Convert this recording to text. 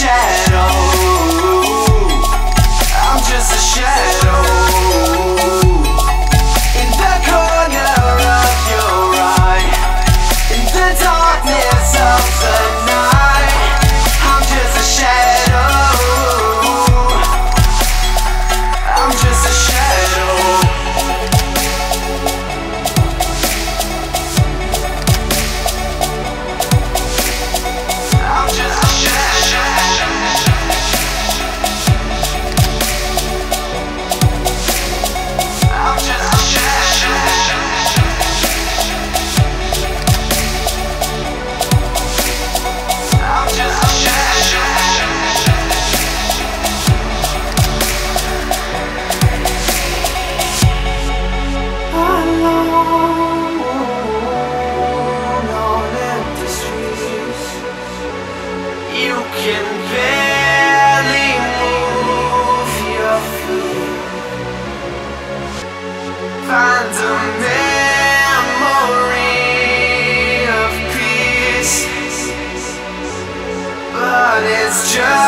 shadow. I'm just a shadow in the corner of your eye, in the darkness of the night. I'm just a shadow. I'm just a shadow. I'm just a shadow. I'm just a shadow. I'm just a shadow. Alone on empty streets, you can barely move your feet. Find a memory of peace, but it's just